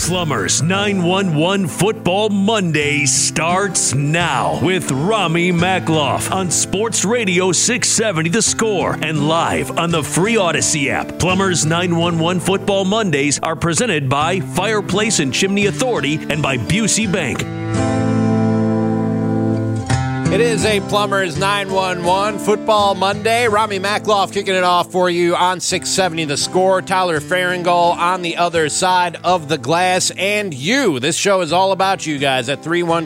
Plumbers 911 Football Monday starts now with Rami Makloff on Sports Radio 670 The Score and live on the free Odyssey app. Plumbers 911 Football Mondays are presented by Fireplace and Chimney Authority and by Busey Bank. It is a Plumbers 911 Football Monday. Rami Makloff kicking it off for you on 670 The Score. Tyler Farringall on the other side of the glass. And you. This show is all about you guys at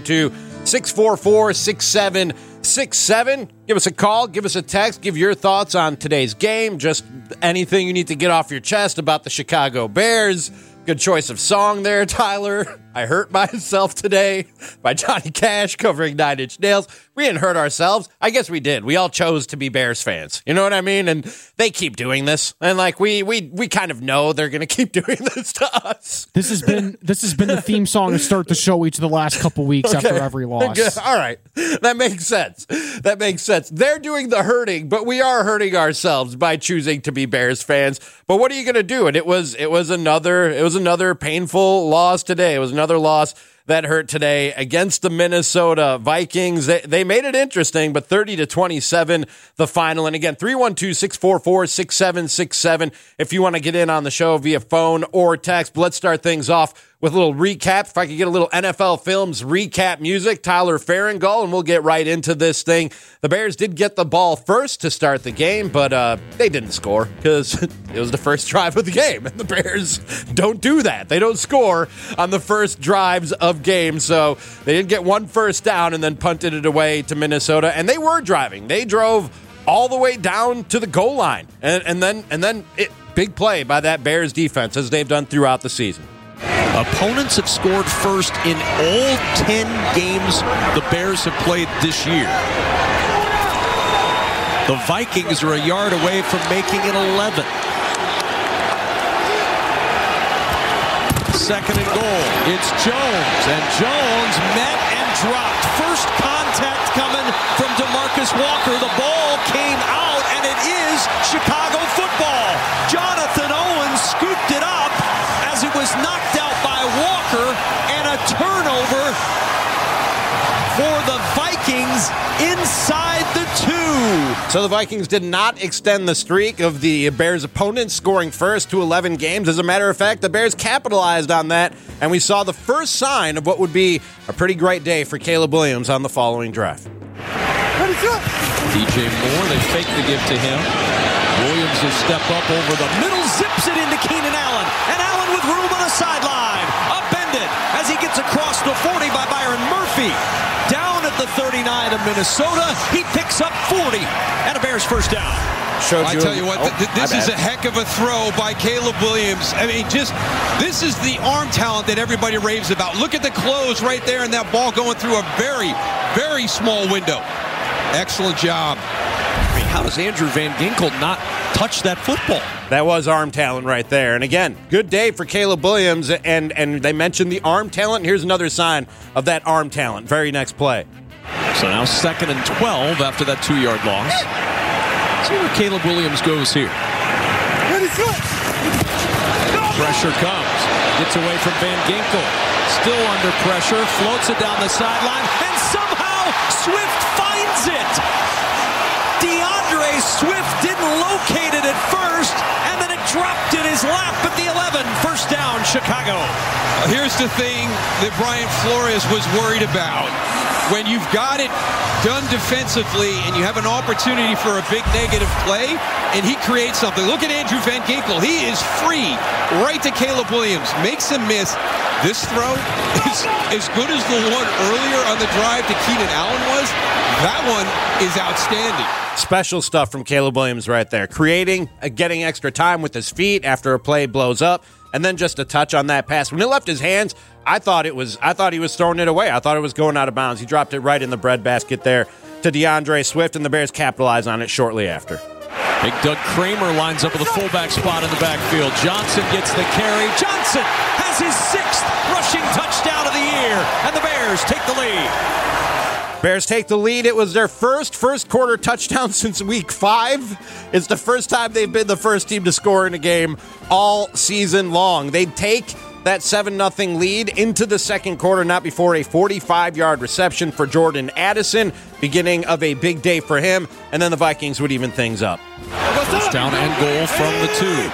312-644-6767. Give us a call. Give us a text. Give your thoughts on today's game. Just anything you need to get off your chest about the Chicago Bears. Good choice of song there, Tyler. I Hurt Myself Today by Johnny Cash covering Nine Inch Nails. We didn't hurt ourselves. I guess we did. We all chose to be Bears fans. You know what I mean? And they keep doing this. And like we kind of know they're going to keep doing this to us. This has been the theme song to start the show each of the last couple weeks after every loss. All right. That makes sense. They're doing the hurting, but we are hurting ourselves by choosing to be Bears fans. But what are you going to do? And it was another painful loss today. It was another loss that hurt today against the Minnesota Vikings. They made it interesting, but 30-27 the final. And again, 312-644-6767 if you want to get in on the show via phone or text. But let's start things off with a little recap. If I could get a little NFL Films recap music, Tyler Farringall, and we'll get right into this thing. The Bears did get the ball first to start the game, but they didn't score because it was the first drive of the game, and the Bears don't do that. They don't score on the first drives of games, so they did get one first down and then punted it away to Minnesota, and they were driving. They drove all the way down to the goal line, and then big play by that Bears defense, as they've done throughout the season. Opponents have scored first in all 10 games the Bears have played this year. The Vikings are a yard away from making it 11. Second and goal. It's Jones, and Jones met and dropped. First contact coming from DeMarcus Walker. The ball came out, and it is Chicago football. Jonathan Owens scooped it up as it was knocked out by Walker, and a turnover for the Vikings inside the 2. So the Vikings did not extend the streak of the Bears' opponents scoring first to 11 games. As a matter of fact, the Bears capitalized on that, and we saw the first sign of what would be a pretty great day for Caleb Williams on the following drive. DJ Moore, they fake the give to him. Williams will step up over the middle, zips it into Keenan Allen, and Allen with room on the sideline, upended as he gets across the 40 by Byron Murphy. Down at the 39 of Minnesota, he picks up 40 and a Bears first down. I tell you what, this is a heck of a throw by Caleb Williams. I mean, this is the arm talent that everybody raves about. Look at the close right there, and that ball going through a very, very small window. Excellent job. I mean, how does Andrew Van Ginkel not touch that football? That was arm talent right there. And again, good day for Caleb Williams. And they mentioned the arm talent. Here's another sign of that arm talent. Very next play. So now 2nd and 12 after that 2-yard loss. See where Caleb Williams goes here. Pressure comes. Gets away from Van Ginkel. Still under pressure. Floats it down the sideline. And somehow Swift finds it. DeAndre Swift didn't locate it at first, and then it dropped in his lap at the 11. First down, Chicago. Here's the thing that Brian Flores was worried about. When you've got it done defensively and you have an opportunity for a big negative play, and he creates something. Look at Andrew Van Ginkel. He is free right to Caleb Williams. Makes him miss. This throw is as good as the one earlier on the drive to Keenan Allen was. That one is outstanding. Special stuff from Caleb Williams right there. Creating, getting extra time with his feet after a play blows up, and then just a touch on that pass. When it left his hands, I thought he was throwing it away. I thought it was going out of bounds. He dropped it right in the breadbasket there to DeAndre Swift, and the Bears capitalized on it shortly after. Big Doug Kramer lines up with a fullback spot in the backfield. Johnson gets the carry. Johnson has his 6th rushing touchdown of the year, and the Bears take the lead. Bears take the lead. It was their first quarter touchdown since week 5. It's the first time they've been the first team to score in a game all season long. They take that 7-0 lead into the second quarter, not before a 45-yard reception for Jordan Addison, beginning of a big day for him, and then the Vikings would even things up. First down and goal from the 2.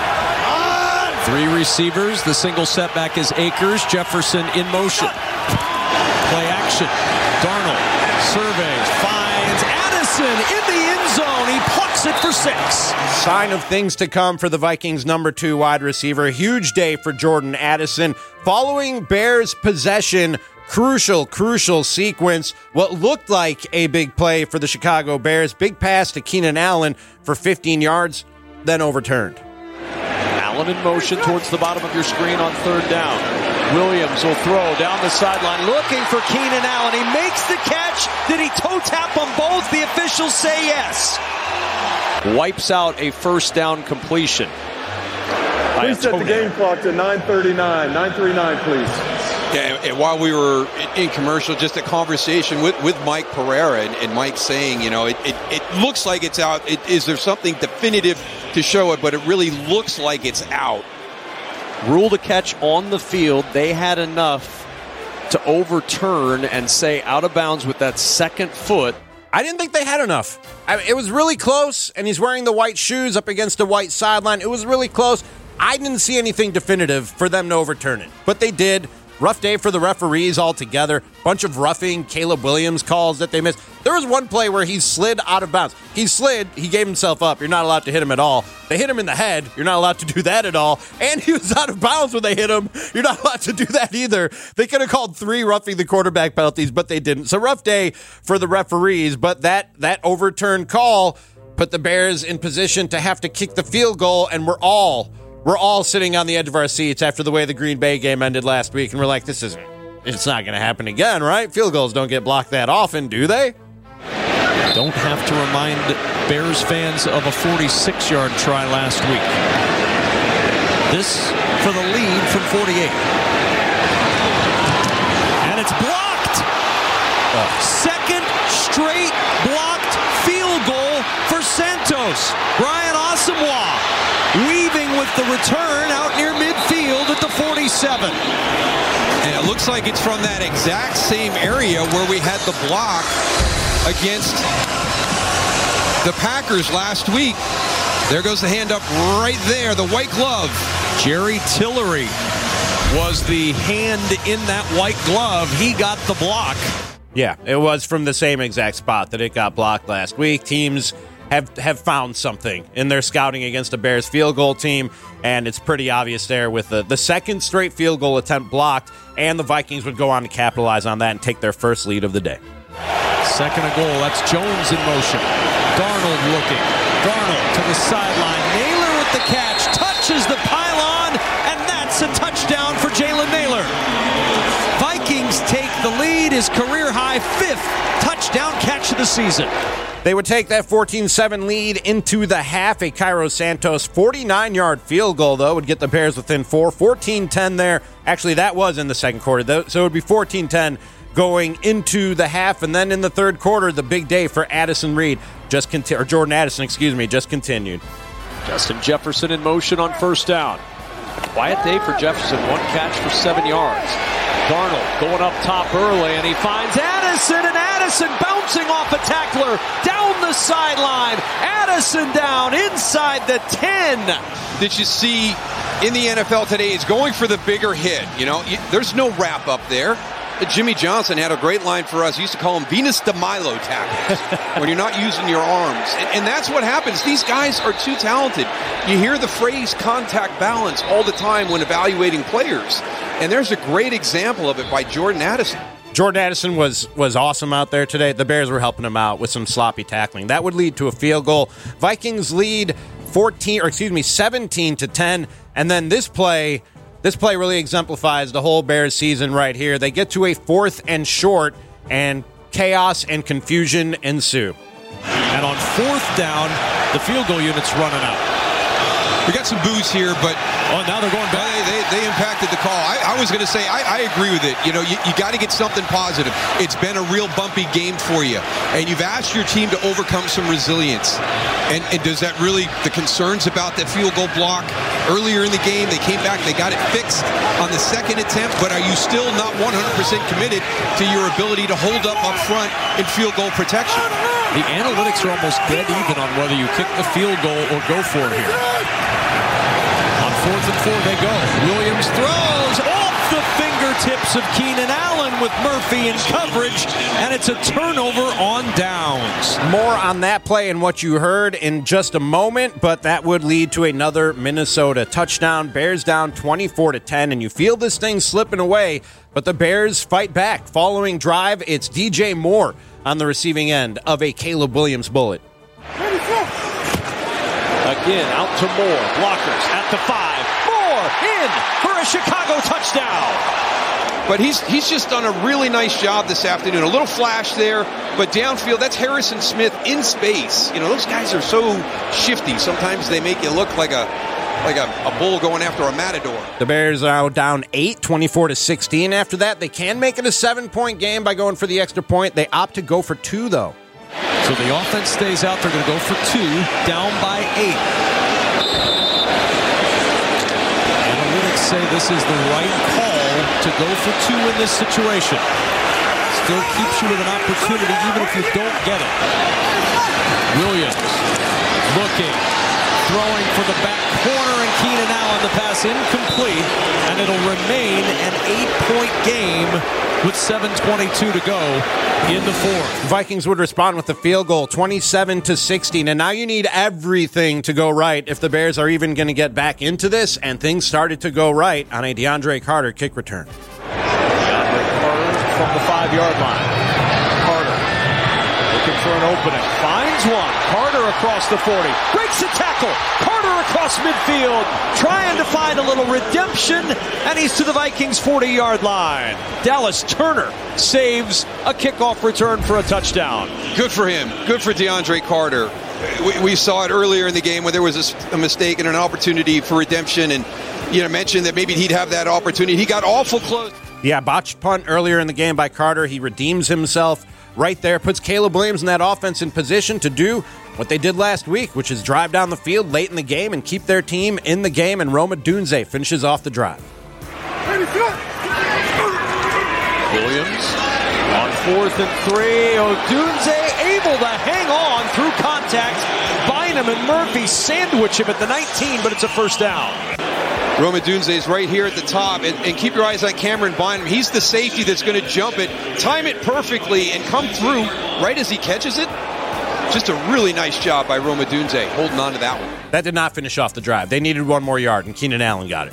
3 receivers. The single setback is Akers. Jefferson in motion. Play action. Darnold surveys, finds Addison in the end zone. He plucks it for 6. Sign of things to come for the Vikings' number 2 wide receiver. Huge day for Jordan Addison. Following Bears possession, crucial sequence. What looked like a big play for the Chicago Bears. Big pass to Keenan Allen for 15 yards, then overturned. Allen in motion towards the bottom of your screen on third down. Williams will throw down the sideline looking for Keenan Allen. He makes the catch. Did he toe tap them both? The officials say yes. Wipes out a first down completion. Please set the game clock to 9:39. 9:39, please. Yeah, and while we were in commercial, just a conversation with Mike Pereira, and Mike saying, it looks like it's out. Is there something definitive to show it? But it really looks like it's out. Rule to catch on the field. They had enough to overturn and say out of bounds with that second foot. I didn't think they had enough. It was really close, and he's wearing the white shoes up against a white sideline. It was really close. I didn't see anything definitive for them to overturn it, but they did. Rough day for the referees altogether. Bunch of roughing Caleb Williams calls that they missed. There was one play where he slid out of bounds. He slid. He gave himself up. You're not allowed to hit him at all. They hit him in the head. You're not allowed to do that at all. And he was out of bounds when they hit him. You're not allowed to do that either. They could have called 3 roughing the quarterback penalties, but they didn't. So rough day for the referees, but that overturned call put the Bears in position to have to kick the field goal, and we're all sitting on the edge of our seats after the way the Green Bay game ended last week, and we're like, it's not going to happen again, right? Field goals don't get blocked that often, do they? Don't have to remind Bears fans of a 46-yard try last week. This for the lead from 48. And it's blocked! Second straight blocked field goal for Santos. Brian Asamoah weaving with the return out near midfield at the 47. And it looks like it's from that exact same area where we had the block against the Packers last week. There goes the hand up right there, the white glove. Jerry Tillery was the hand in that white glove. He got the block. Yeah, it was from the same exact spot that it got blocked last week. Teams have found something in their scouting against a Bears field goal team, and it's pretty obvious there with the second straight field goal attempt blocked, and the Vikings would go on to capitalize on that and take their first lead of the day. Second and goal, that's Jones in motion. Darnold looking. Darnold to the sideline. Naylor with the catch, touches the pylon, and that's a touchdown for Jalen Naylor. Vikings take the lead, his career-high 5th touchdown catch of the season. They would take that 14-7 lead into the half. A Cairo Santos 49-yard field goal, though, would get the Bears within 4. 14-10 there. Actually, that was in the second quarter, though, so it would be 14-10 going into the half. And then in the third quarter, the big day for Addison Reed, Jordan Addison, just continued. Justin Jefferson in motion on first down. Quiet day for Jefferson. 1 catch for 7 yards. Darnold going up top early, and he finds Addison, and Addison bouncing off a tackler down the sideline. Addison down inside the 10. That you see in the NFL today is going for the bigger hit. There's no wrap up there. Jimmy Johnson had a great line for us. He used to call them Venus de Milo tackles when you're not using your arms. And that's what happens. These guys are too talented. You hear the phrase contact balance all the time when evaluating players. And there's a great example of it by Jordan Addison. Jordan Addison was awesome out there today. The Bears were helping him out with some sloppy tackling. That would lead to a field goal. Vikings lead 17-10. And then this play really exemplifies the whole Bears season right here. They get to a 4th and short, and chaos and confusion ensue. And on 4th down, the field goal unit's running out. We got some boos here, but now they're going back. They impacted the call. I was going to say, I agree with it. You know, you got to get something positive. It's been a real bumpy game for you, and you've asked your team to overcome some resilience. And does that really, the concerns about that field goal block earlier in the game, they came back, they got it fixed on the second attempt, but are you still not 100% committed to your ability to hold up front in field goal protection? The analytics are almost dead even on whether you kick the field goal or go for it here. On 4th and 4 they go. Williams throws off the fingertips of Keenan Allen with Murphy in coverage, and it's a turnover on downs. More on that play and what you heard in just a moment, but that would lead to another Minnesota touchdown. Bears down 24-10, and you feel this thing slipping away, but the Bears fight back. Following drive, it's DJ Moore on the receiving end of a Caleb Williams bullet. Again, out to Moore. Blockers at the 5. Moore in for a Chicago touchdown. But he's just done a really nice job this afternoon. A little flash there, but downfield, that's Harrison Smith in space. You know, those guys are so shifty. Sometimes they make you look like a bull going after a matador. The Bears are down 8, 24-16. After that, they can make it a 7-point game by going for the extra point. They opt to go for 2, though. So the offense stays out. They're going to go for 2, down by 8. Analytics say this is the right call to go for 2 in this situation. Still keeps you with an opportunity even if you don't get it. Williams looking, throwing for the back corner, and Keenan Allen, the pass incomplete, and it'll remain an 8-point game with 7:22 to go in the 4th. Vikings would respond with a field goal, 27-16, and now you need everything to go right if the Bears are even going to get back into this, and things started to go right on a DeAndre Carter kick return. DeAndre Carter from the 5-yard line. Carter looking for an opening. Finds one. Carter across the 40. Breaks a tackle. Carter across midfield. Trying to find a little redemption. And he's to the Vikings 40-yard line. Dallas Turner saves a kickoff return for a touchdown. Good for him. Good for DeAndre Carter. We saw it earlier in the game when there was a mistake and an opportunity for redemption. And, you know, mentioned that maybe he'd have that opportunity. He got awful close. Yeah, botched punt earlier in the game by Carter. He redeems himself right there, puts Caleb Williams in that offense in position to do what they did last week, which is drive down the field late in the game and keep their team in the game, and Rome Odunze finishes off the drive. Williams on 4th and 3. Odunze able to hang on through contact. Bynum and Murphy sandwich him at the 19, but it's a first down. Rome Odunze is right here at the top, and keep your eyes on Cameron Bynum. He's the safety that's going to jump it, time it perfectly, and come through right as he catches it. Just a really nice job by Rome Odunze holding on to that one. That did not finish off the drive. They needed one more yard, and Keenan Allen got it.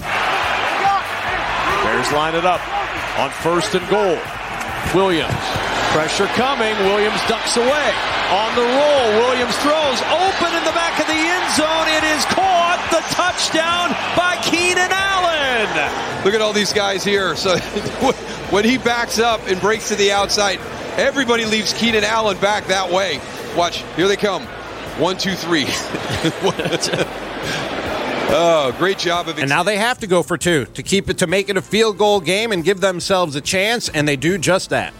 Bears line it up on 1st and goal. Williams, pressure coming. Williams ducks away. On the roll, Williams throws. Open in the back of the end zone. It is caught. The touchdown by Keenan Allen. Look at all these guys here. So when he backs up and breaks to the outside, everybody leaves Keenan Allen back that way. Watch, here they come. 1, 2, 3. Oh, great job of it. And now they have to go for 2 to keep it, to make it a field goal game and give themselves a chance, and they do just that.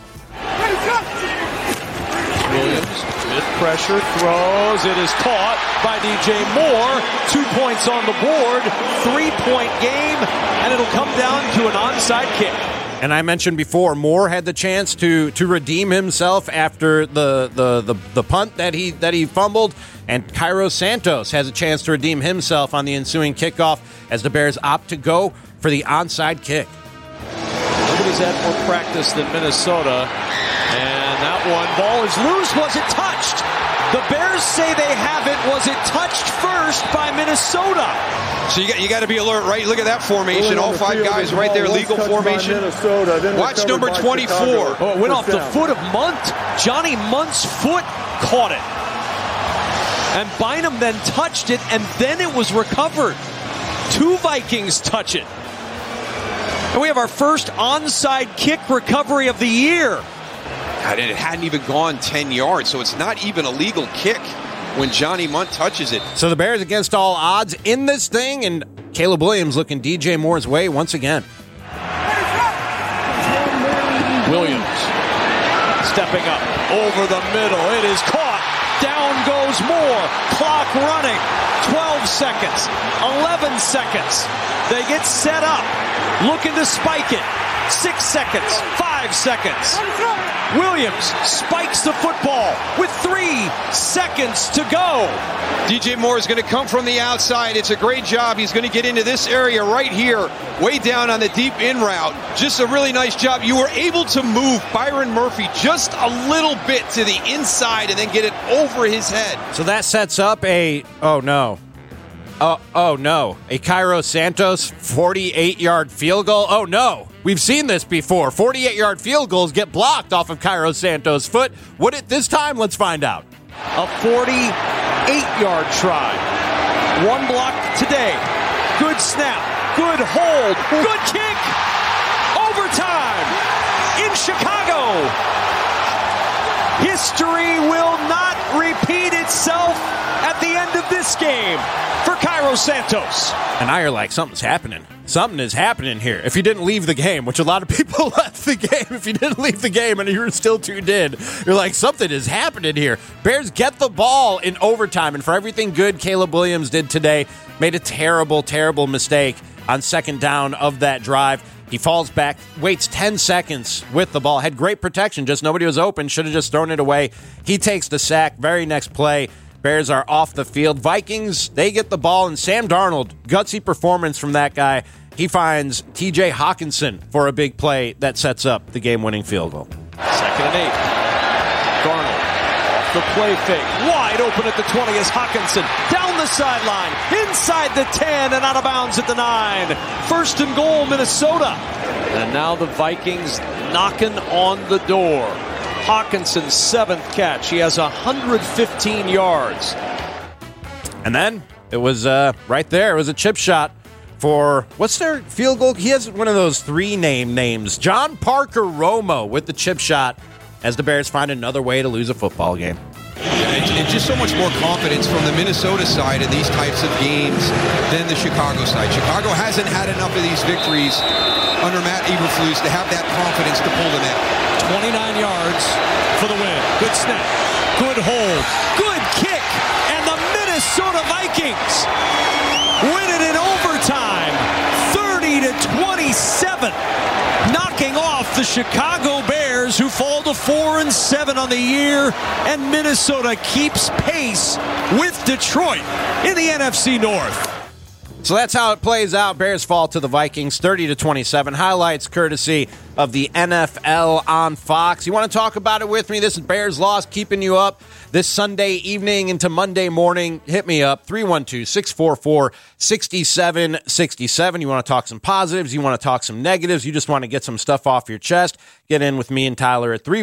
Williams, mid-pressure, throws. It is caught by DJ Moore. 2 points on the board. 3-point game, and it'll come down to an onside kick. And I mentioned before, Moore had the chance to redeem himself after the punt that he fumbled, and Cairo Santos has a chance to redeem himself on the ensuing kickoff as the Bears opt to go for the onside kick. Nobody's had more practice than Minnesota, and that one ball is loose. Was it touched? The Bears say they have it. Was it touched first by Minnesota? So you got to be alert, right? Look at that formation. All 5 guys right there, legal formation. Watch number 24. Oh, it went off the foot of Munt. Johnny Munt's foot caught it. And Bynum then touched it, and then it was recovered. 2 Vikings touch it. And we have our first onside kick recovery of the year. God, and it hadn't even gone 10 yards, so it's not even a legal kick. when Johnny Munt touches it. So the Bears against all odds in this thing, and Caleb Williams looking DJ Moore's way once again. Williams stepping up over the middle. It is caught. Down goes Moore. Clock running. 12 seconds. 11 seconds. They get set up. Looking to spike it. 6 seconds. 5 seconds. Williams spikes the football with 3 seconds to go. DJ Moore is going to come from the outside. It's a great job. He's going to get into this area right here, way down on the deep in route. Just a really nice job. You were able to move Byron Murphy just a little bit to the inside and then get it over his head. So that sets up a Cairo Santos 48-yard field goal. Oh no, we've seen this before. 48-yard field goals get blocked off of Cairo Santos' foot. Would it this time? Let's find out. A 48-yard try. One block today. Good snap. Good hold. Good kick. Overtime in Chicago. History will not repeat itself at the end of this game for Cairo Santos. And I are like, something's happening. Something is happening here. If you didn't leave the game, which a lot of people left the game, if you didn't leave the game and you were still tuned in, you're like, something is happening here. Bears get the ball in overtime, and for everything good Caleb Williams did today, made a terrible, terrible mistake on second down of that drive. He falls back, waits 10 seconds with the ball, had great protection, just nobody was open, should have just thrown it away. He takes the sack, very next play. Bears are off the field. Vikings, they get the ball, and Sam Darnold, gutsy performance from that guy. He finds T.J. Hawkinson for a big play that sets up the game-winning field goal. 2nd and 8. Darnold off the play fake. Wide open at the 20 is Hawkinson. Down the sideline. Inside the 10 and out of bounds at the 9. 1st and goal, Minnesota. And now the Vikings knocking on the door. Hawkinson's 7th catch. He has 115 yards. And then it was right there. It was a chip shot for, what's their field goal? He has one of those 3 names. John Parker Romo with the chip shot as the Bears find another way to lose a football game. And just so much more confidence from the Minnesota side in these types of games than the Chicago side. Chicago hasn't had enough of these victories under Matt Eberflus to have that confidence to pull them out. 29 yards for the win. Good snap. Good hold. Good kick. And the Minnesota Vikings win it in overtime. 30-27. Knocking off the Chicago Bears, who fall to 4-7 on the year. And Minnesota keeps pace with Detroit in the NFC North. So that's how it plays out. Bears fall to the Vikings 30-27. Highlights courtesy of the NFL on Fox. You want to talk about it with me? This is Bears Lost, keeping you up this Sunday evening into Monday morning. Hit me up, 312-644-6767. You want to talk some positives? You want to talk some negatives? You just want to get some stuff off your chest? Get in with me and Tyler at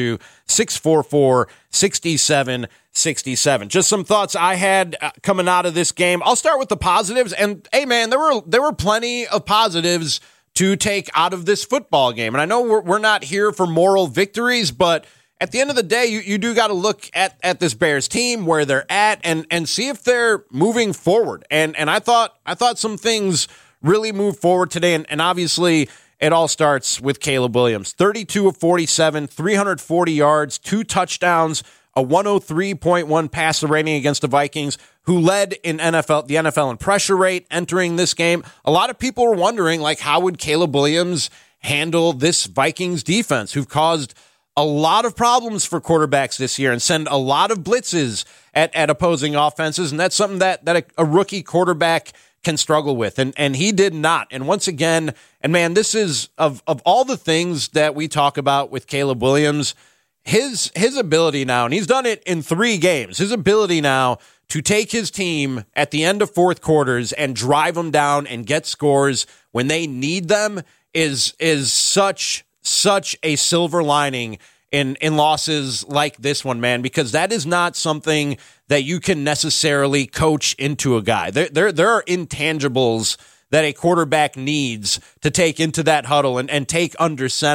312-644-6767. Just some thoughts I had coming out of this game. I'll start with the positives. And hey, man, there were plenty of positives to take out of this football game. And I know we're not here for moral victories, but at the end of the day, you do got to look at this Bears team, where they're at, and see if they're moving forward. And I thought some things really moved forward today. And obviously, it all starts with Caleb Williams. 32 of 47, 340 yards, 2 touchdowns, a 103.1 passer rating against the Vikings, who led in the NFL in pressure rate entering this game. A lot of people were wondering, like, how would Caleb Williams handle this Vikings defense, who've caused a lot of problems for quarterbacks this year and send a lot of blitzes at opposing offenses. And that's something that a rookie quarterback can struggle with. And he did not. And once again, and man, this is of all the things that we talk about with Caleb Williams, his ability now, and he's done it in 3 games, his ability now to take his team at the end of fourth quarters and drive them down and get scores when they need them is such a silver lining in losses like this one, man, because that is not something that you can necessarily coach into a guy. There are intangibles that a quarterback needs to take into that huddle and take under center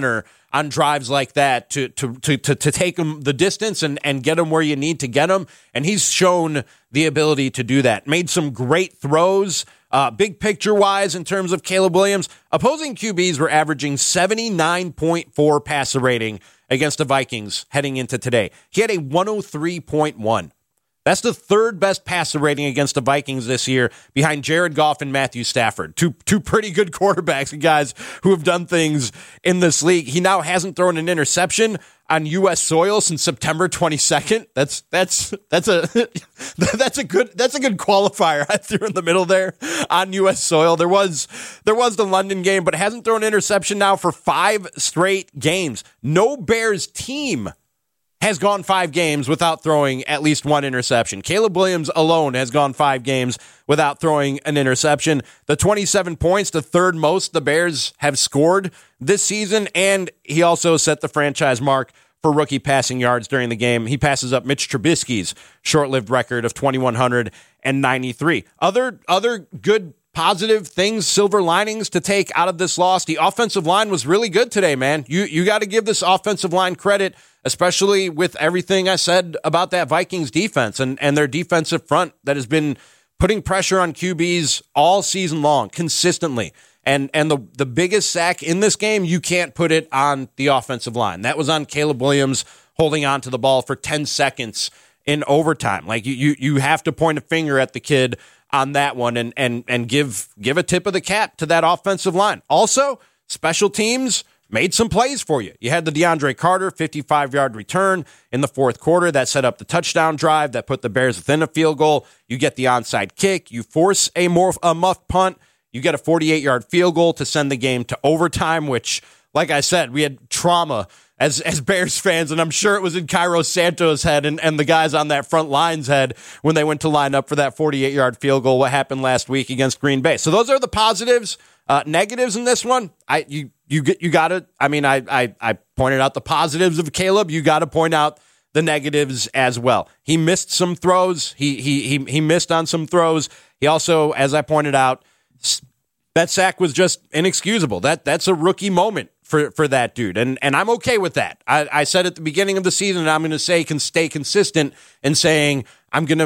on drives like that to take them the distance and get them where you need to get them. And he's shown the ability to do that. Made some great throws. Big picture wise, in terms of Caleb Williams, opposing QBs were averaging 79.4 passer rating against the Vikings heading into today. He had a 103.1. That's the third best passer rating against the Vikings this year, behind Jared Goff and Matthew Stafford. Two pretty good quarterbacks and guys who have done things in this league. He now hasn't thrown an interception on U.S. soil since September 22nd. That's a good qualifier I threw in the middle there on U.S. soil. There was the London game, but hasn't thrown an interception now for 5 straight games. No Bears team has gone 5 games without throwing at least one interception. Caleb Williams alone has gone 5 games without throwing an interception. The 27 points, the third most the Bears have scored this season, and he also set the franchise mark for rookie passing yards during the game. He passes up Mitch Trubisky's short-lived record of 2,193. Other good positive things, silver linings to take out of this loss. The offensive line was really good today, man. You got to give this offensive line credit, especially with everything I said about that Vikings defense and their defensive front that has been putting pressure on QBs all season long, consistently. And the biggest sack in this game, you can't put it on the offensive line. That was on Caleb Williams holding on to the ball for 10 seconds in overtime. Like you have to point a finger at the kid on that one and give a tip of the cap to that offensive line. Also, special teams made some plays for you. You had the DeAndre Carter 55-yard return in the fourth quarter that set up the touchdown drive that put the Bears within a field goal. You get the onside kick. You force a muffed punt. You get a 48-yard field goal to send the game to overtime, which, like I said, we had trauma as Bears fans, and I'm sure it was in Cairo Santos' head and the guys on that front line's head when they went to line up for that 48-yard field goal, what happened last week against Green Bay. So those are the positives. Negatives in this one, you got to, I pointed out the positives of Caleb. You got to point out the negatives as well. He missed some throws. He missed on some throws. He also, as I pointed out, that sack was just inexcusable. That's a rookie moment for that dude. And I'm okay with that. I said at the beginning of the season, and I'm going to say can stay consistent in saying I'm going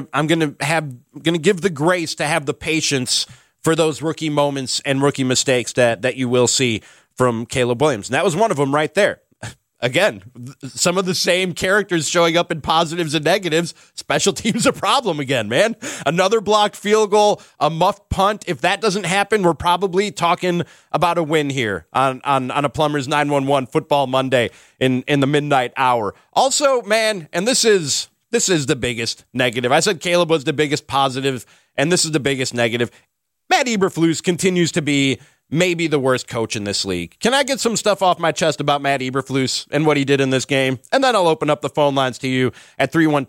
to give the grace to have the patience for those rookie moments and rookie mistakes that you will see from Caleb Williams. And that was one of them right there. Again, some of the same characters showing up in positives and negatives. Special teams a problem again, man. Another blocked field goal, a muffed punt. If that doesn't happen, we're probably talking about a win here on a Plumbers 911 Football Monday in the midnight hour. Also, man, and this is the biggest negative. I said Caleb was the biggest positive, and this is the biggest negative. Matt Eberflus continues to be maybe the worst coach in this league. Can I get some stuff off my chest about Matt Eberflus and what he did in this game? And then I'll open up the phone lines to you at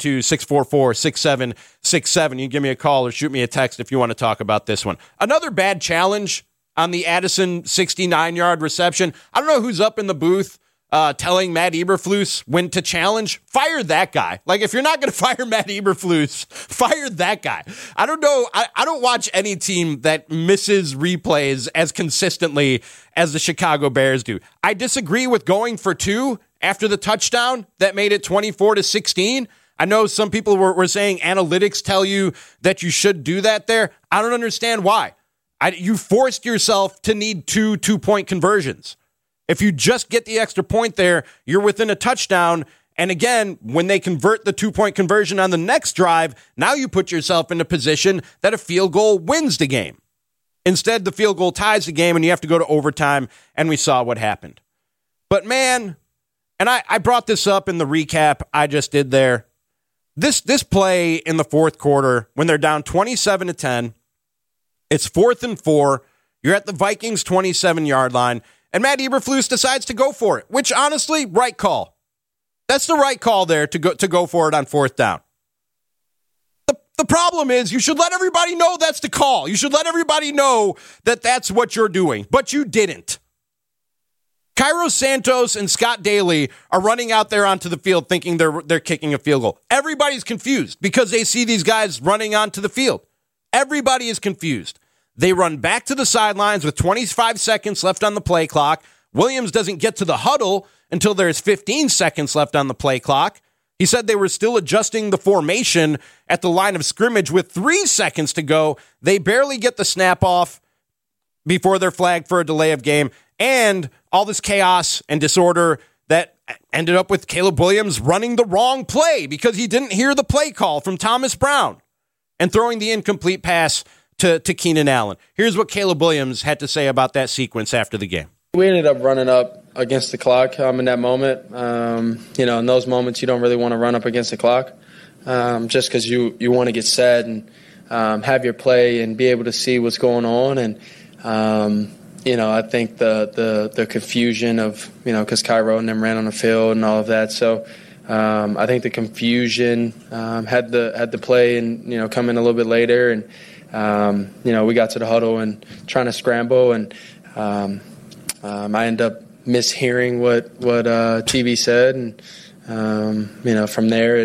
312-644-6767. You can give me a call or shoot me a text if you want to talk about this one. Another bad challenge on the Addison 69-yard reception. I don't know who's up in the booth telling Matt Eberflus when to challenge. Fire that guy. Like, if you're not going to fire Matt Eberflus, fire that guy. I don't know. I don't watch any team that misses replays as consistently as the Chicago Bears do. I disagree with going for 2 after the touchdown that made it 24-16. I know some people were saying analytics tell you that you should do that there. I don't understand why. You forced yourself to need 2 2-point conversions. If you just get the extra point there, you're within a touchdown. And again, when they convert the 2-point conversion on the next drive, now you put yourself in a position that a field goal wins the game. Instead, the field goal ties the game and you have to go to overtime, and we saw what happened. But man, and I brought this up in the recap I just did there. This play in the fourth quarter, when they're down 27-10, it's 4th and 4, you're at the Vikings 27-yard line, and Matt Eberflus decides to go for it, which honestly, right call. That's the right call there to go for it on 4th down. The problem is you should let everybody know that's the call. You should let everybody know that that's what you're doing, but you didn't. Cairo Santos and Scott Daly are running out there onto the field thinking they're kicking a field goal. Everybody's confused because they see these guys running onto the field. Everybody is confused. They run back to the sidelines with 25 seconds left on the play clock. Williams doesn't get to the huddle until there's 15 seconds left on the play clock. He said they were still adjusting the formation at the line of scrimmage with 3 seconds to go. They barely get the snap off before they're flagged for a delay of game. And all this chaos and disorder that ended up with Caleb Williams running the wrong play because he didn't hear the play call from Thomas Brown and throwing the incomplete pass to Keenan Allen. Here's what Caleb Williams had to say about that sequence after the game. We ended up running up against the clock in that moment. In those moments, you don't really want to run up against the clock just because you want to get set and have your play and be able to see what's going on. And, I think the confusion of, because Cairo and them ran on the field and all of that. So I think the confusion had the play and, come in a little bit later. And, we got to the huddle and trying to scramble. And I ended up mishearing what TV said. And, from there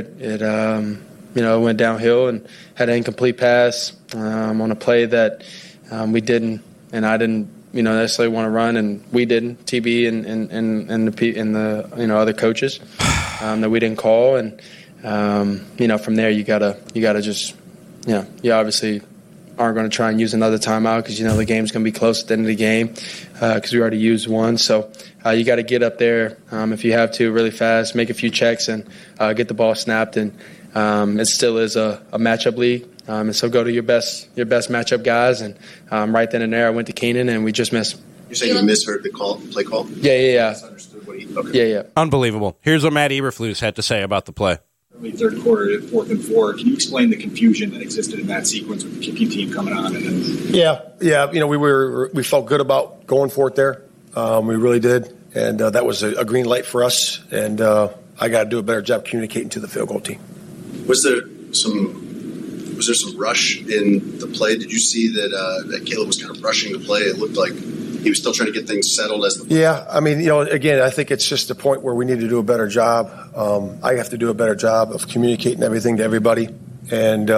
it went downhill and had an incomplete pass on a play that we didn't, and I didn't, necessarily want to run, and we didn't. TB and the other coaches that we didn't call, and from there you gotta just you obviously aren't going to try and use another timeout because the game's going to be close at the end of the game because we already used one. So you got to get up there if you have to really fast, make a few checks, and get the ball snapped. And it still is a matchup league. And so go to your best matchup guys. And right then and there, I went to Keenan, and we just missed. You're saying you misheard the play call? Yeah. Misunderstood what he. Okay. Yeah. Unbelievable. Here's what Matt Eberflus had to say about the play. Early third quarter, 4th and 4. Can you explain the confusion that existed in that sequence with the kicking team coming on? And then... Yeah. We felt good about going for it there. We really did, and that was a green light for us. And I got to do a better job communicating to the field goal team. Was there some rush in the play? Did you see that Caleb was kind of rushing the play? It looked like he was still trying to get things settled as the play. Yeah, I mean, again, I think it's just a point where we need to do a better job. I have to do a better job of communicating everything to everybody. And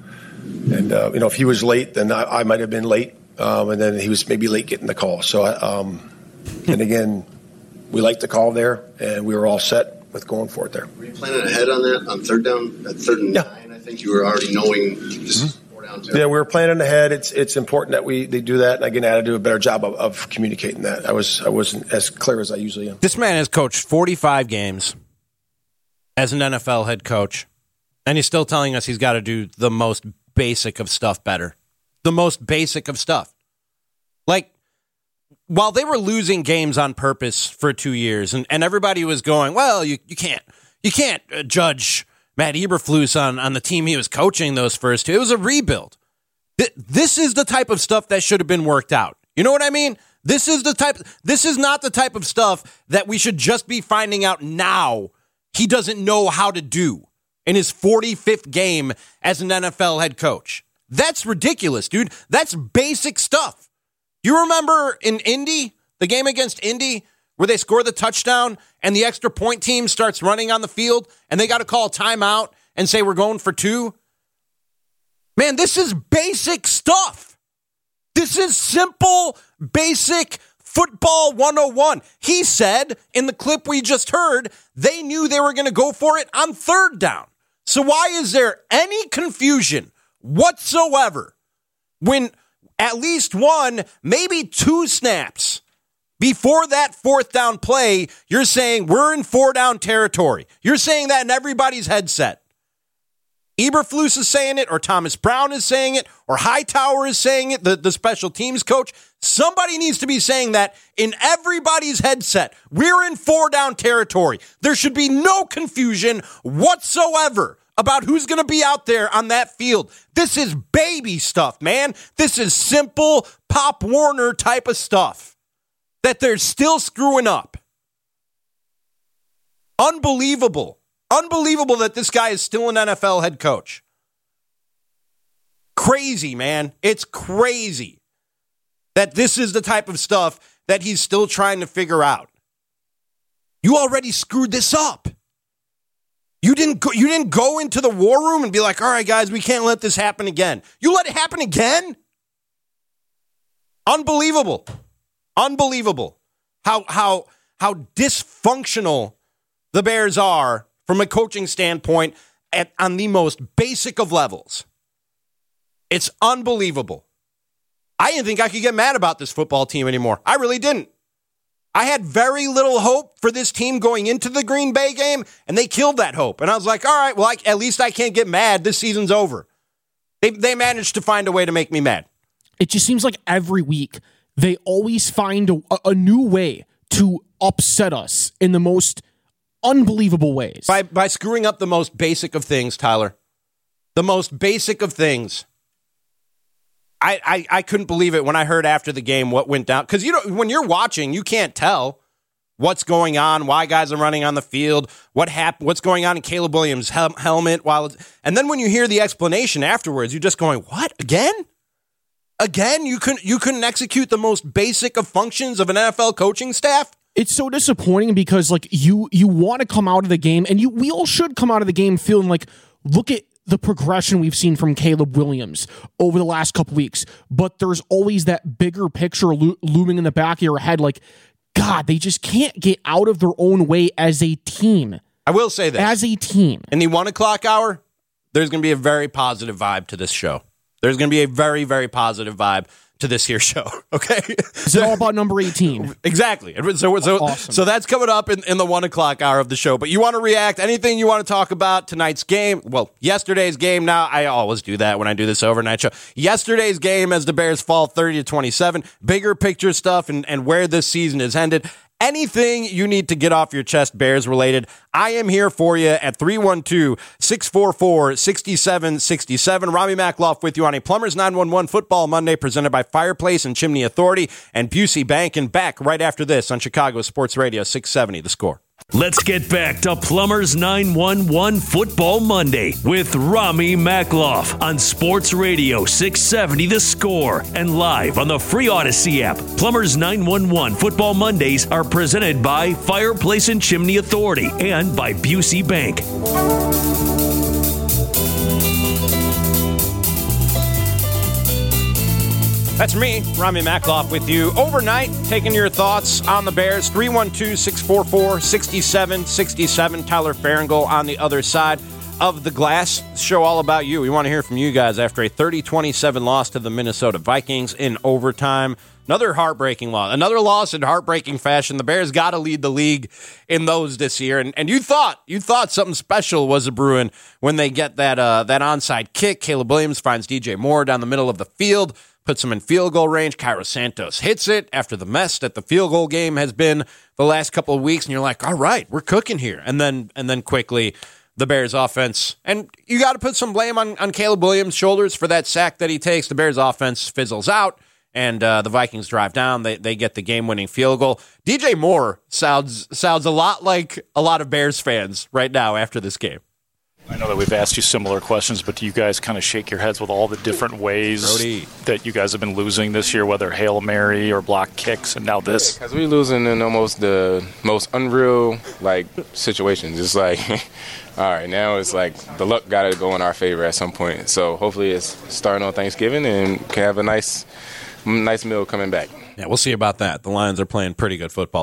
if he was late, then I might have been late. And then he was maybe late getting the call. So, and again, we liked the call there, and we were all set with going for it there. Were you planning ahead on that on third down, at 3rd and 9? I think you were already knowing this is 4 down. Yeah, we were planning ahead. It's important that they do that. And again, I had to do a better job of communicating that. I wasn't as clear as I usually am. This man has coached 45 games as an NFL head coach, and he's still telling us he's got to do the most basic of stuff better. The most basic of stuff. Like, while they were losing games on purpose for 2 years, and everybody was going, well, you can't judge Matt Eberflus on the team he was coaching those first 2. It was a rebuild. This is the type of stuff that should have been worked out. You know what I mean? This is not the type of stuff that we should just be finding out now he doesn't know how to do in his 45th game as an NFL head coach. That's ridiculous, dude. That's basic stuff. You remember in Indy, the game against Indy, where they score the touchdown and the extra point team starts running on the field and they got to call a timeout and say we're going for 2? Man, this is basic stuff. This is simple, basic football 101. He said in the clip we just heard, they knew they were going to go for it on 3rd down. So why is there any confusion whatsoever when at least 1, maybe 2 snaps before that 4th down play, you're saying we're in 4 down territory? You're saying that in everybody's headset. Eberflus is saying it, or Thomas Brown is saying it, or Hightower is saying it, the special teams coach. Somebody needs to be saying that in everybody's headset. We're in 4 down territory. There should be no confusion whatsoever about who's going to be out there on that field. This is baby stuff, man. This is simple Pop Warner type of stuff that they're still screwing up. Unbelievable. Unbelievable that this guy is still an NFL head coach. Crazy, man. It's crazy that this is the type of stuff that he's still trying to figure out. You already screwed this up. You didn't go into the war room and be like, all right, guys, we can't let this happen again. You let it happen again? Unbelievable. Unbelievable. how dysfunctional the Bears are from a coaching standpoint on the most basic of levels. It's unbelievable. I didn't think I could get mad about this football team anymore. I really didn't. I had very little hope for this team going into the Green Bay game, and they killed that hope. And I was like, all right, well, at least I can't get mad. This season's over. They managed to find a way to make me mad. It just seems like every week they always find a new way to upset us in the most unbelievable ways. By screwing up the most basic of things, Tyler. The most basic of things. I couldn't believe it when I heard after the game what went down. Because when you're watching, you can't tell what's going on, why guys are running on the field, what's going on in Caleb Williams' helmet. And then when you hear the explanation afterwards, you're just going, what? Again? Again? You couldn't execute the most basic of functions of an NFL coaching staff? It's so disappointing because you want to come out of the game, and we all should come out of the game feeling like, look at the progression we've seen from Caleb Williams over the last couple weeks. But there's always that bigger picture looming in the back of your head, like, God, they just can't get out of their own way as a team. I will say this. As a team. In the 1 o'clock hour, there's going to be a very positive vibe to this show. There's going to be a very, very positive vibe to this here show, okay? Is it all about number 18? Exactly. So awesome. So that's coming up in the 1 o'clock hour of the show. But you want to react, anything you want to talk about tonight's game, well, yesterday's game now, I always do that when I do this overnight show. Yesterday's game as the Bears fall 30-27, bigger picture stuff and where this season is ended. Anything you need to get off your chest Bears related, I am here for you at 312-644-6767. Rami Makloff with you on a Plumbers 911 Football Monday presented by Fireplace and Chimney Authority and Busey Bank, and back right after this on Chicago Sports Radio 670 The Score. Let's get back to Plumbers 911 Football Monday with Rami Makloff on Sports Radio 670 The Score and live on the free Odyssey app. Plumbers 911 Football Mondays are presented by Fireplace and Chimney Authority and by Busey Bank. That's me, Rami Makloff, with you overnight, taking your thoughts on the Bears. 312-644-6767. Tyler Farringall on the other side of the glass. Show all about you. We want to hear from you guys after a 30-27 loss to the Minnesota Vikings in overtime. Another heartbreaking loss. Another loss in heartbreaking fashion. The Bears got to lead the league in those this year. And you thought something special was a brewing when they get that onside kick. Caleb Williams finds DJ Moore down the middle of the field, puts him in field goal range. Cairo Santos hits it after the mess that the field goal game has been the last couple of weeks. And you're like, all right, we're cooking here. And then quickly the Bears offense, and you got to put some blame on Caleb Williams' shoulders for that sack that he takes. The Bears offense fizzles out. And the Vikings drive down. They get the game-winning field goal. DJ Moore sounds a lot like a lot of Bears fans right now after this game. I know that we've asked you similar questions, but do you guys kind of shake your heads with all the different ways that you guys have been losing this year, whether Hail Mary or block kicks, and now this? Because we're losing in almost the most unreal situations. It's like, all right, now it's like the luck got to go in our favor at some point. So hopefully it's starting on Thanksgiving and can have a nice meal coming back. Yeah, we'll see about that. The Lions are playing pretty good football.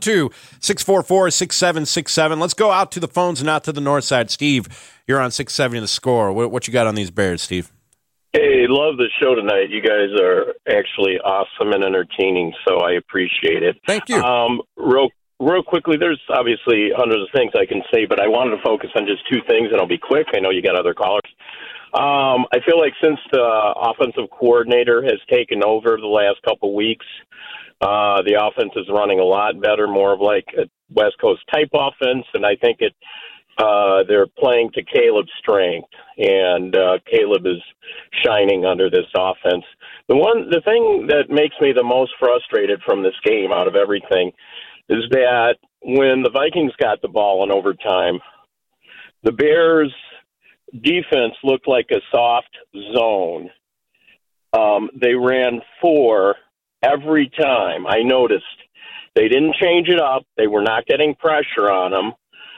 312-644-6767. Let's go out to the phones and out to the north side. Steve, you're on 670 The Score. What you got on these Bears, Steve? Hey, love the show tonight. You guys are actually awesome and entertaining, so I appreciate it. Thank you. Real quickly, there's obviously hundreds of things I can say, but I wanted to focus on just two things, and I'll be quick. I know you got other callers. I feel like since the offensive coordinator has taken over the last couple of weeks, the offense is running a lot better, more of like a West Coast type offense, and I think they're playing to Caleb's strength, and Caleb is shining under this offense. The thing that makes me the most frustrated from this game out of everything is that when the Vikings got the ball in overtime, the Bears' defense looked like a soft zone. They ran 4 every time. I noticed they didn't change it up. They were not getting pressure on them.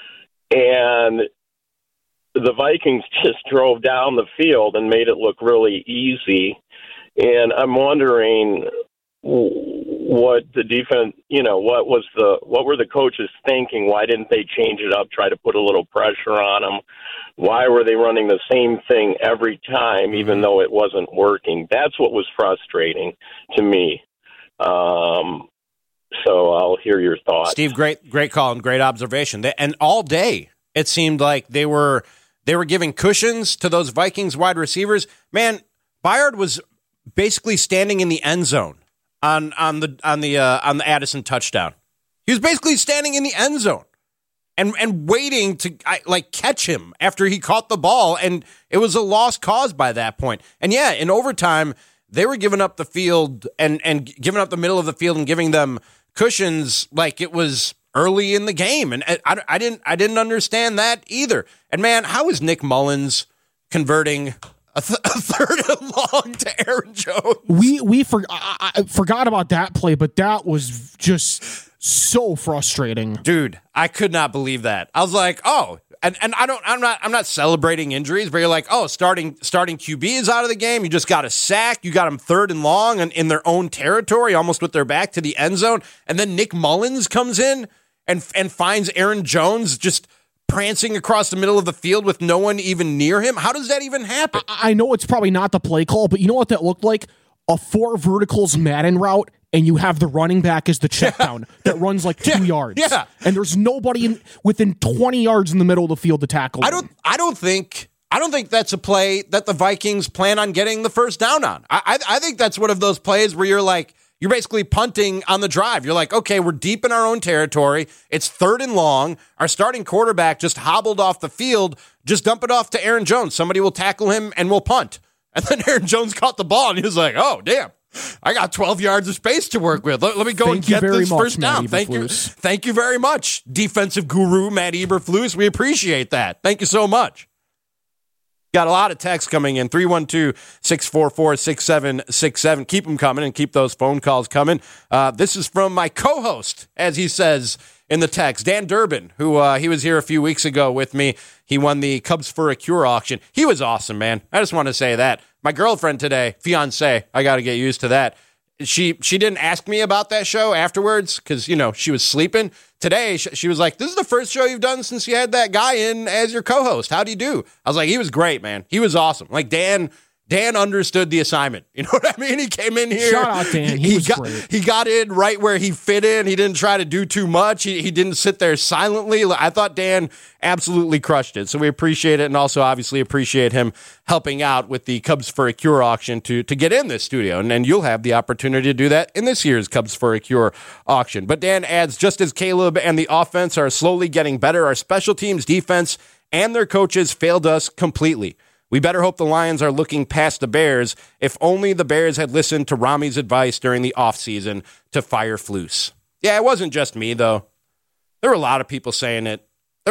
And the Vikings just drove down the field and made it look really easy. And I'm wondering, what the defense, what were the coaches thinking? Why didn't they change it up, try to put a little pressure on them? Why were they running the same thing every time, even though it wasn't working? That's what was frustrating to me. So I'll hear your thoughts. Steve, great call and great observation. And all day, it seemed like they were giving cushions to those Vikings wide receivers. Man, Byard was basically standing in the end zone on the Addison touchdown. He was basically standing in the end zone and waiting to catch him after he caught the ball, and it was a lost cause by that point. And yeah, in overtime, they were giving up the field and giving up the middle of the field and giving them cushions like it was early in the game, and I didn't understand that either. And man, how is Nick Mullins converting a third and long to Aaron Jones? I forgot about that play, but that was just so frustrating, dude. I could not believe that. I was like, oh, and I'm not celebrating injuries, but you're like, oh, starting QB is out of the game. You just got a sack. You got them third and long and in their own territory, almost with their back to the end zone, and then Nick Mullins comes in and finds Aaron Jones just prancing across the middle of the field with no one even near him. How does that even happen? I know it's probably not the play call, but you know what that looked like? A 4 verticals Madden route, and you have the running back as the check down that runs like 2 yards. Yeah. And there's nobody within 20 yards in the middle of the field to tackle him. I don't think that's a play that the Vikings plan on getting the first down on. I think that's one of those plays where you're basically punting on the drive. You're like, okay, we're deep in our own territory. It's third and long. Our starting quarterback just hobbled off the field. Just dump it off to Aaron Jones. Somebody will tackle him and we'll punt. And then Aaron Jones caught the ball and he was like, oh, damn. I got 12 yards of space to work with. Let me go and get this first down. Thank you very much, defensive guru Matt Eberflus. We appreciate that. Thank you so much. Got a lot of texts coming in, 312-644-6767. Keep them coming and keep those phone calls coming. This is from my co-host, as he says in the text, Dan Durbin, who he was here a few weeks ago with me. He won the Cubs for a Cure auction. He was awesome, man. I just want to say that. My girlfriend today, fiance, I got to get used to that. She didn't ask me about that show afterwards because, she was sleeping. Today, she was like, this is the first show you've done since you had that guy in as your co-host. How'd you do? I was like, he was great, man. He was awesome. Like, Dan understood the assignment. You know what I mean? He came in here. Shout out, Dan. He was great. He got in right where he fit in. He didn't try to do too much. He didn't sit there silently. I thought Dan absolutely crushed it. So we appreciate it, and also obviously appreciate him helping out with the Cubs for a Cure auction to get in this studio. And you'll have the opportunity to do that in this year's Cubs for a Cure auction. But Dan adds, just as Caleb and the offense are slowly getting better, our special teams, defense, and their coaches failed us completely. We better hope the Lions are looking past the Bears. If only the Bears had listened to Rami's advice during the offseason to fire Flus. Yeah, it wasn't just me, though. There were a lot of people saying it.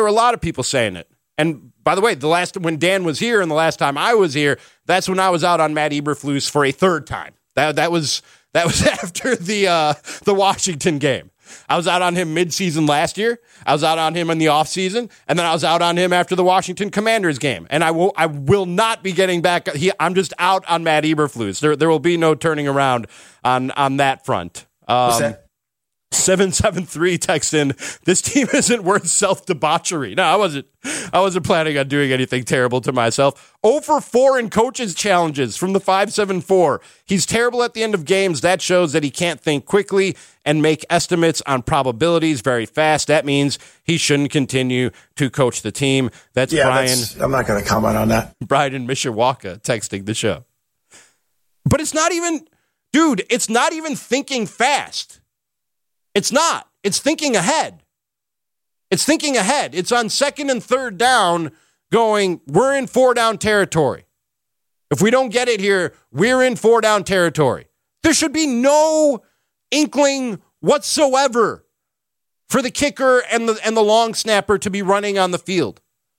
And by the way, when Dan was here and the last time I was here, that's when I was out on Matt Eberflus for a third time. That was after the Washington game. I was out on him midseason last year. I was out on him in the offseason, and then I was out on him after the Washington Commanders game. And I will not be getting back. I'm just out on Matt Eberflus. There will be no turning around on that front. 773 text in, this team isn't worth self-debauchery. No, I wasn't planning on doing anything terrible to myself. 0 for 4 in coaches' challenges from the 574. He's terrible at the end of games. That shows that he can't think quickly and make estimates on probabilities very fast. That means he shouldn't continue to coach the team. That's Brian. I'm not going to comment on that. Brian in Mishawaka texting the show. But it's not even thinking fast. It's not. It's thinking ahead. It's on second and third down going, we're in 4-down territory. If we don't get it here, we're in 4-down territory. There should be no inkling whatsoever for the kicker and the long snapper to be running on the field.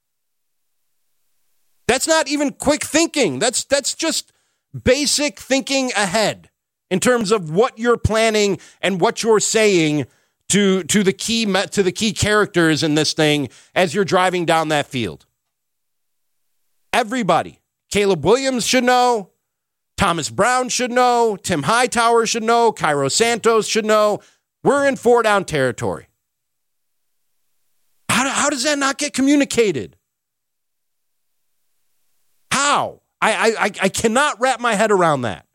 That's not even quick thinking. That's just basic thinking ahead. In terms of what you're planning and what you're saying to the key characters in this thing as you're driving down that field. Everybody. Caleb Williams should know. Thomas Brown should know. Tim Hightower should know. Cairo Santos should know. We're in 4-down territory. How does that not get communicated? How? I cannot wrap my head around that.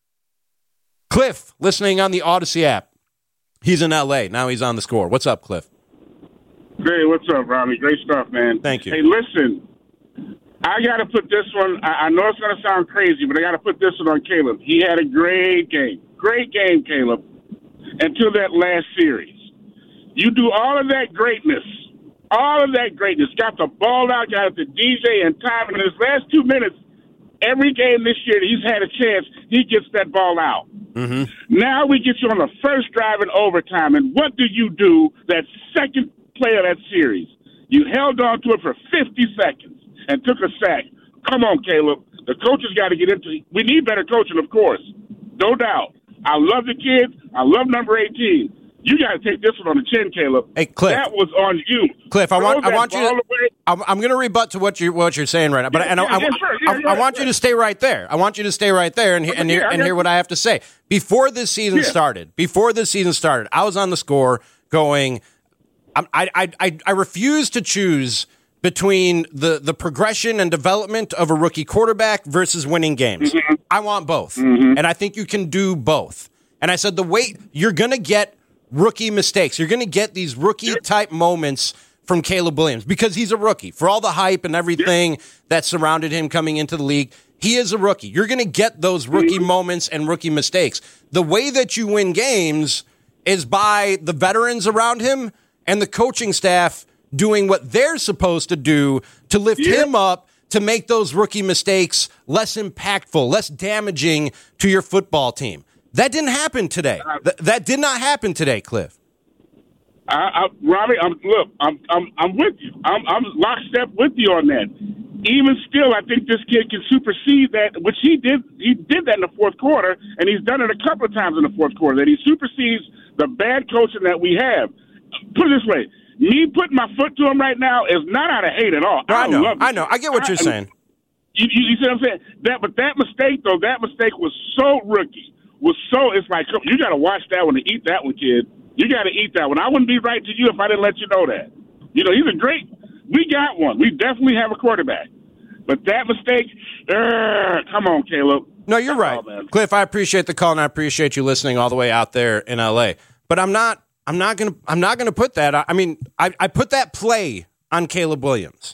Cliff, listening on the Odyssey app. He's in L.A. Now he's on the score. What's up, Cliff? Hey, what's up, Robbie? Great stuff, man. Thank you. Hey, listen, I got to put this one, I know it's going to sound crazy, but I got to put this one on Caleb. He had a great game. Great game, Caleb, until that last series. You do all of that greatness, got the ball out, got it to DJ and time, and in his last 2 minutes, every game this year that he's had a chance, he gets that ball out. Mm-hmm. Now we get you on the first drive in overtime, and what do you do that second play of that series? You held on to it for 50 seconds and took a sack. Come on, Caleb. The coaches got to get into it. We need better coaching, of course. No doubt. I love the kids. I love number 18. You got to take this one on the chin, Caleb. Hey, Cliff. That was on you. Cliff, I want you to. I'm going to rebut to what you're saying right now, but I want you to stay right there. I want you to stay right there and hear what I have to say. Before this season started, I was on the score going. I refuse to choose between the progression and development of a rookie quarterback versus winning games. Mm-hmm. I want both, and I think you can do both. And I said the way you're going to get rookie mistakes. You're going to get these rookie-type moments from Caleb Williams because he's a rookie. For all the hype and everything that surrounded him coming into the league, he is a rookie. You're going to get those rookie moments and rookie mistakes. The way that you win games is by the veterans around him and the coaching staff doing what they're supposed to do to lift him up to make those rookie mistakes less impactful, less damaging to your football team. That didn't happen today. That did not happen today, Cliff. Robbie, I'm with you. I'm lockstep with you on that. Even still, I think this kid can supersede that, which he did. He did that in the fourth quarter, and he's done it a couple of times in the fourth quarter. That he supersedes the bad coaching that we have. Put it this way: me putting my foot to him right now is not out of hate at all. I know. I get what you're saying. You see what I'm saying? But that mistake was so rookie. It's like, you got to watch that one and eat that one, kid. You got to eat that one. I wouldn't be right to you if I didn't let you know that. You know, he's a great. We got one. We definitely have a quarterback. But that mistake, come on, Caleb. No, you're right, Cliff. I appreciate the call and I appreciate you listening all the way out there in LA. But I'm not gonna put that. I mean, I put that play on Caleb Williams.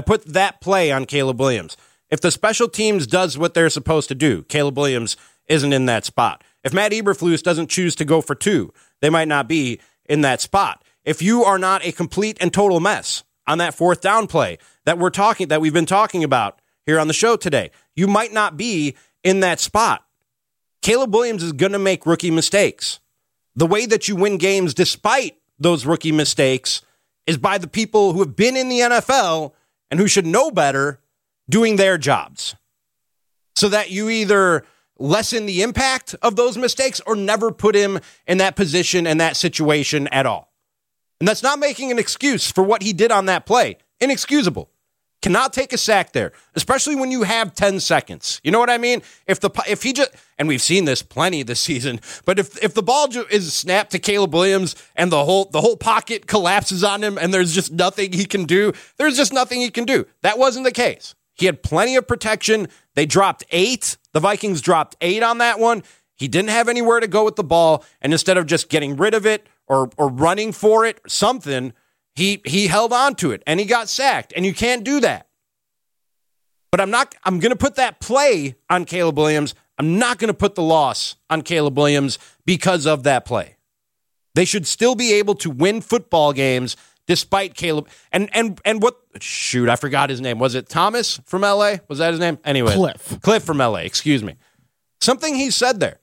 If the special teams does what they're supposed to do, Caleb Williams isn't in that spot. If Matt Eberflus doesn't choose to go for 2, they might not be in that spot. If you are not a complete and total mess on that 4th down play that we've been talking about here on the show today, you might not be in that spot. Caleb Williams is going to make rookie mistakes. The way that you win games despite those rookie mistakes is by the people who have been in the NFL and who should know better doing their jobs. So that you either lessen the impact of those mistakes or never put him in that position and that situation at all. And that's not making an excuse for what he did on that play. Inexcusable. Cannot take a sack there, especially when you have 10 seconds. You know what I mean? If he just, and we've seen this plenty this season, but if the ball is snapped to Caleb Williams and the whole pocket collapses on him and there's just nothing he can do, there's just nothing he can do. That wasn't the case. He had plenty of protection. They dropped 8. The Vikings dropped 8 on that one. He didn't have anywhere to go with the ball, and instead of just getting rid of it or running for it, something, he held on to it, and he got sacked, and you can't do that. But I'm going to put that play on Caleb Williams. I'm not going to put the loss on Caleb Williams because of that play. They should still be able to win football games despite Caleb. And what, shoot, I forgot his name. Was it Thomas from LA? Was that his name? Anyway. Cliff from LA, excuse me. Something he said there.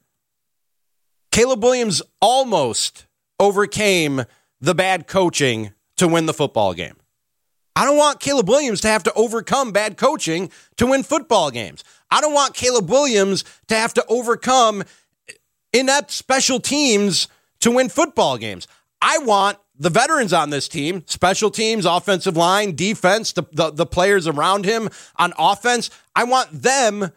Caleb Williams almost overcame the bad coaching to win the football game. I don't want Caleb Williams to have to overcome bad coaching to win football games. I don't want Caleb Williams to have to overcome inept special teams to win football games. I want the veterans on this team, special teams, offensive line, defense, the players around him on offense, I want them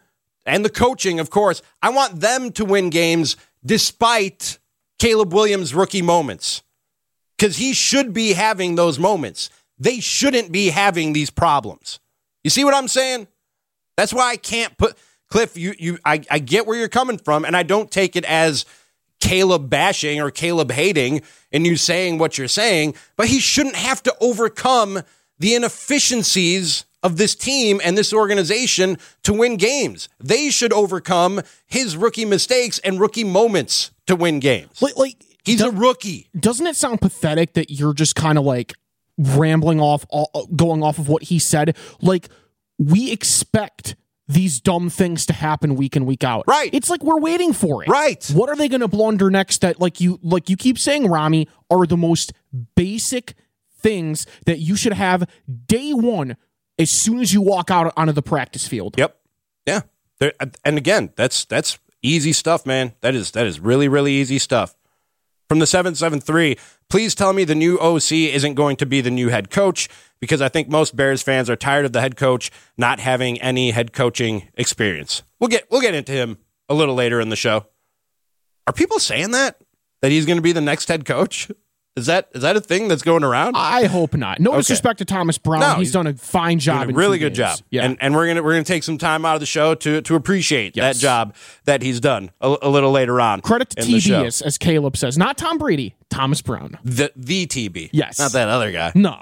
and the coaching, of course, I want them to win games despite Caleb Williams' rookie moments. Because he should be having those moments. They shouldn't be having these problems. You see what I'm saying? That's why I can't put... Cliff, I get where you're coming from, and I don't take it as Caleb bashing or Caleb hating and you saying what you're saying, but he shouldn't have to overcome the inefficiencies of this team and this organization to win games. They should overcome his rookie mistakes and rookie moments to win games. Like he's a rookie. Doesn't it sound pathetic that you're just kind of like rambling off, going off of what he said? Like, we expect these dumb things to happen week in, week out. Right. It's like we're waiting for it. Right. What are they going to blunder next that, like you keep saying, Rami, are the most basic things that you should have day one as soon as you walk out onto the practice field? Yep. Yeah. And again, that's easy stuff, man. That is really, really easy stuff. From the 773, please tell me the new OC isn't going to be the new head coach, because I think most Bears fans are tired of the head coach not having any head coaching experience. We'll get into him a little later in the show. Are people saying that he's going to be the next head coach? Is that a thing that's going around? I hope not. No disrespect to Thomas Brown. No, he's done a fine job. A really good job. Yeah. And we're gonna take some time out of the show to appreciate that job that he's done a little later on. Credit to TB, as Caleb says. Not Tom Brady, Thomas Brown. The TB. Yes. Not that other guy. No.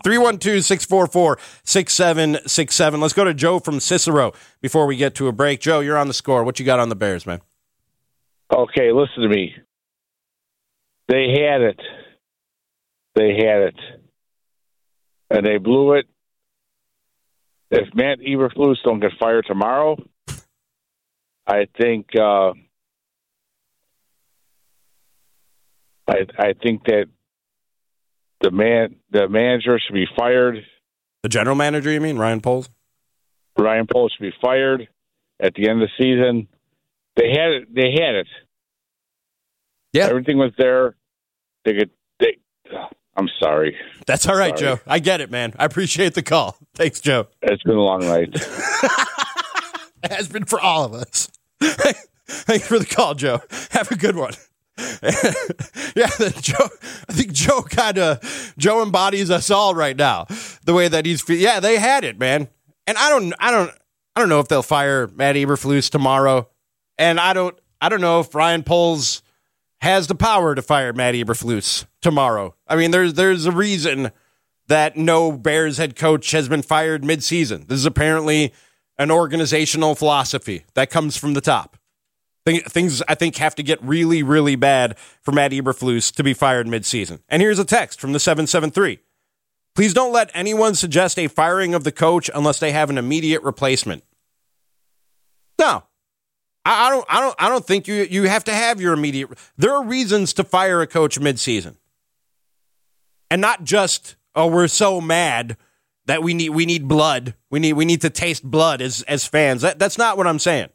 312-644-6767. Let's go to Joe from Cicero before we get to a break. Joe, you're on the score. What you got on the Bears, man? Okay, listen to me. They had it. And they blew it. If Matt Eberflus don't get fired tomorrow, I think I think that the manager should be fired. The general manager, you mean, Ryan Poles? Ryan Poles should be fired at the end of the season. They had it. Yeah. Everything was there. I'm sorry. That's all right, Joe. I get it, man. I appreciate the call. Thanks, Joe. It's been a long night. It has been for all of us. Thanks for the call, Joe. Have a good one. Yeah, Joe. I think Joe embodies us all right now. The way that he's. Yeah, they had it, man. And I don't know if they'll fire Matt Eberflus tomorrow. And I don't know if Ryan Poles has the power to fire Matt Eberflus tomorrow. I mean, there's a reason that no Bears head coach has been fired midseason. This is apparently an organizational philosophy that comes from the top. Things, I think, have to get really, really bad for Matt Eberflus to be fired midseason. And here's a text from the 773. Please don't let anyone suggest a firing of the coach unless they have an immediate replacement. No. I don't think you have to have your immediate. There are reasons to fire a coach midseason, and not just we're so mad that we need blood. We need to taste blood as fans. That's not what I'm saying.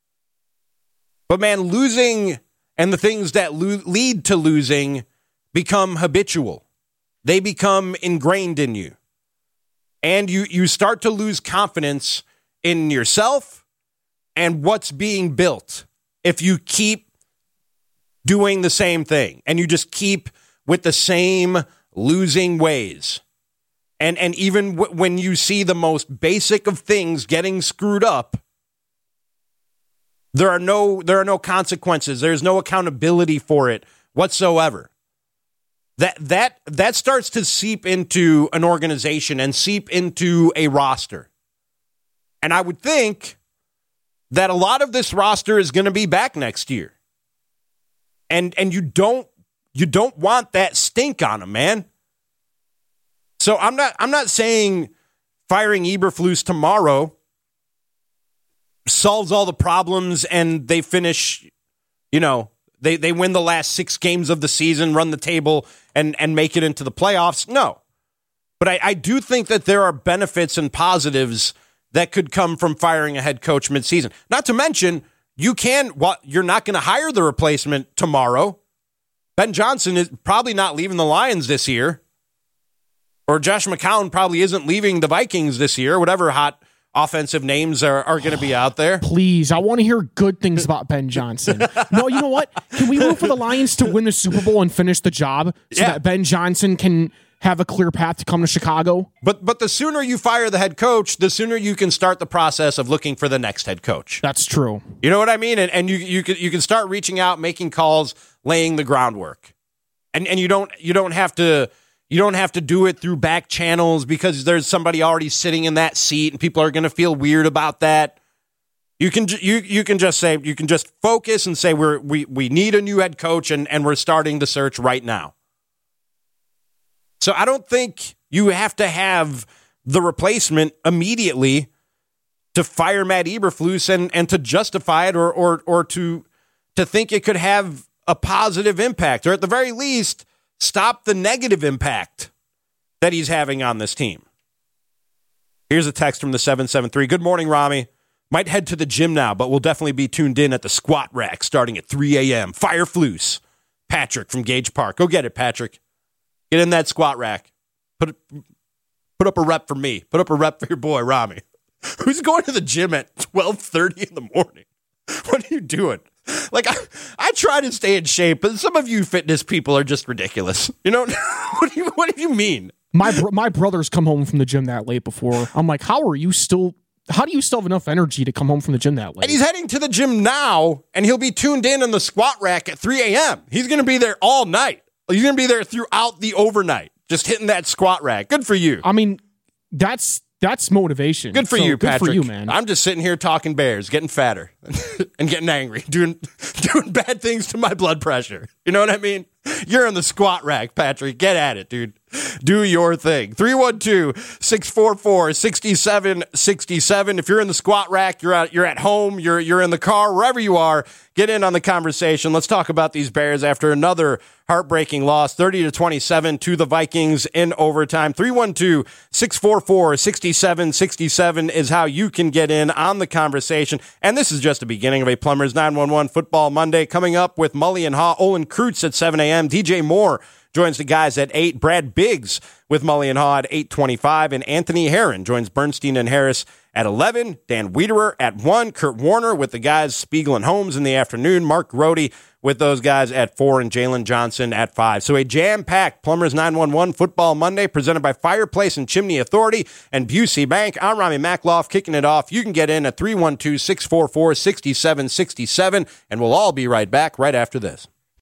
But man, losing and the things that lead to losing become habitual. They become ingrained in you, and you start to lose confidence in yourself and what's being built if you keep doing the same thing and you just keep with the same losing ways. And even when you see the most basic of things getting screwed up, there are no consequences. There's no accountability for it whatsoever. That starts to seep into an organization and seep into a roster. And I would think that a lot of this roster is going to be back next year. And you don't want that stink on them, man. So I'm not saying firing Eberflus tomorrow solves all the problems and they finish, they win the last 6 games of the season, run the table and make it into the playoffs. No. But I do think that there are benefits and positives that could come from firing a head coach midseason. Not to mention, you're not going to hire the replacement tomorrow. Ben Johnson is probably not leaving the Lions this year. Or Josh McCown probably isn't leaving the Vikings this year, whatever hot offensive names are going to be out there. Please, I want to hear good things about Ben Johnson. No, you know what? Can we root for the Lions to win the Super Bowl and finish the job so that Ben Johnson can have a clear path to come to Chicago? But the sooner you fire the head coach, the sooner you can start the process of looking for the next head coach. That's true. You know what I mean? And you can start reaching out, making calls, laying the groundwork. And you don't have to do it through back channels because there's somebody already sitting in that seat and people are going to feel weird about that. You can just focus and say we need a new head coach and we're starting the search right now. So I don't think you have to have the replacement immediately to fire Matt Eberflus and to justify it or to think it could have a positive impact, or at the very least, stop the negative impact that he's having on this team. Here's a text from the 773. Good morning, Rami. Might head to the gym now, but we'll definitely be tuned in at the squat rack starting at 3 a.m. Fire Flus. Patrick from Gage Park. Go get it, Patrick. Get in that squat rack. Put up a rep for me. Put up a rep for your boy, Rami. Who's going to the gym at 12:30 in the morning? What are you doing? Like, I try to stay in shape, but some of you fitness people are just ridiculous. You know, what do you mean? My brothers come home from the gym that late before. I'm like, how do you still have enough energy to come home from the gym that late? And he's heading to the gym now, and he'll be tuned in on the squat rack at 3 a.m. He's going to be there all night. He's going to be there throughout the overnight, just hitting that squat rack. Good for you. I mean, that's motivation. Good for you, Patrick. Good for you, man. I'm just sitting here talking Bears, getting fatter and getting angry, doing bad things to my blood pressure. You know what I mean? You're in the squat rack, Patrick. Get at it, dude. Do your thing. 312-644-6767. If you're in the squat rack, you're at home, you're in the car, wherever you are, get in on the conversation. Let's talk about these Bears after another heartbreaking loss, 30-27 to the Vikings in overtime. 312-644-6767 is how you can get in on the conversation. And this is just the beginning of a Plumbers 911 Football Monday. Coming up with Mully and Haw, Olin Kreutz at 7 a.m. DJ Moore joins the guys at 8. Brad Biggs with Mully and Haw at 8:25. And Anthony Herron joins Bernstein and Harris at 11. Dan Wiederer at 1. Kurt Warner with the guys Spiegel and Holmes in the afternoon. Mark Grody with those guys at 4. And Jalen Johnson at 5. So a jam-packed Plumbers 911 Football Monday presented by Fireplace and Chimney Authority and Busey Bank. I'm Rami Makloff kicking it off. You can get in at 312-644-6767. And we'll all be right back right after this.